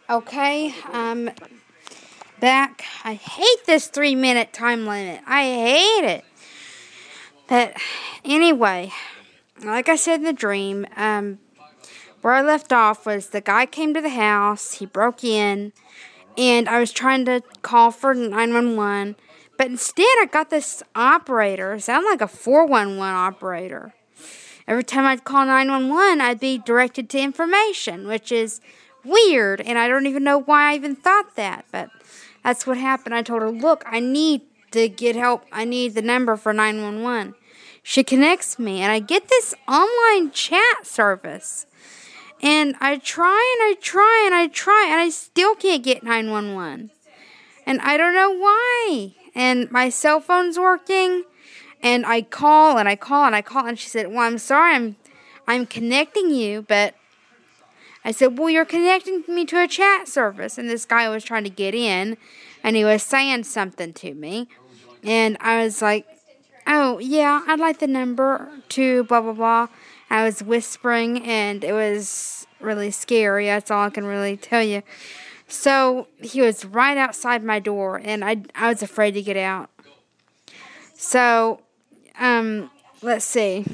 Okay, back. I hate this 3-minute time limit. I hate it. But anyway, like I said in the dream, where I left off was the guy came to the house, he broke in, and I was trying to call for 911, but instead I got this operator. It sounded like a 411 operator. Every time I'd call 911, I'd be directed to information, which is weird, and I don't even know why I even thought that, but that's what happened. I told her, look, I need to get help. I need the number for 911. She connects me, and I get this online chat service, and I try, and I try, and I try, and I still can't get 911, and I don't know why, and my cell phone's working, and I call, and I call, and I call, and she said, well, I'm sorry, I'm connecting you, but I said, well, you're connecting me to a chat service. And this guy was trying to get in, and he was saying something to me. And I was like, oh, yeah, I'd like the number to blah, blah, blah. I was whispering, and it was really scary. That's all I can really tell you. So he was right outside my door, and I was afraid to get out. So, let's see.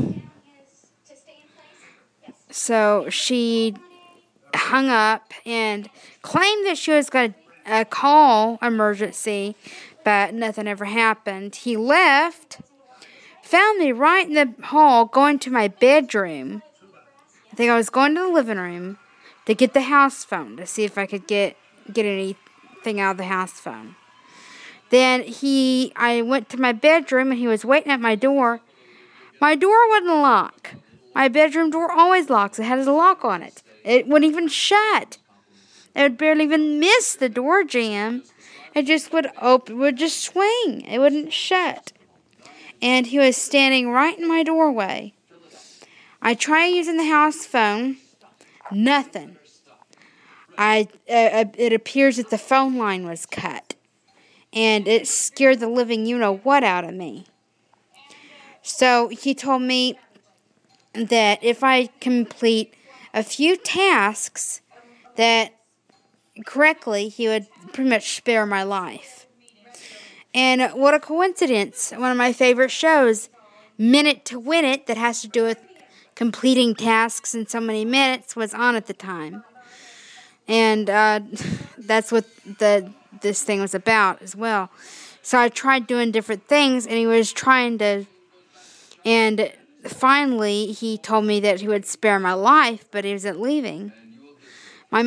So she hung up and claimed that she was going to call emergency, but nothing ever happened. He left, found me right in the hall going to my bedroom. I think I was going to the living room to get the house phone to see if I could get anything out of the house phone. Then I went to my bedroom and he was waiting at my door. My door wouldn't lock. My bedroom door always locks. It has a lock on it. It wouldn't even shut. It would barely even miss the door jamb. It just would open, would just swing. It wouldn't shut. And he was standing right in my doorway. I tried using the house phone. Nothing. It appears that the phone line was cut. And it scared the living you-know-what out of me. So he told me that if I complete a few tasks that correctly, he would pretty much spare my life. And what a coincidence. One of my favorite shows, Minute to Win It, that has to do with completing tasks in so many minutes, was on at the time. And that's what this thing was about as well. So I tried doing different things, and he was trying to, and finally he told me that he would spare my life, but he wasn't leaving.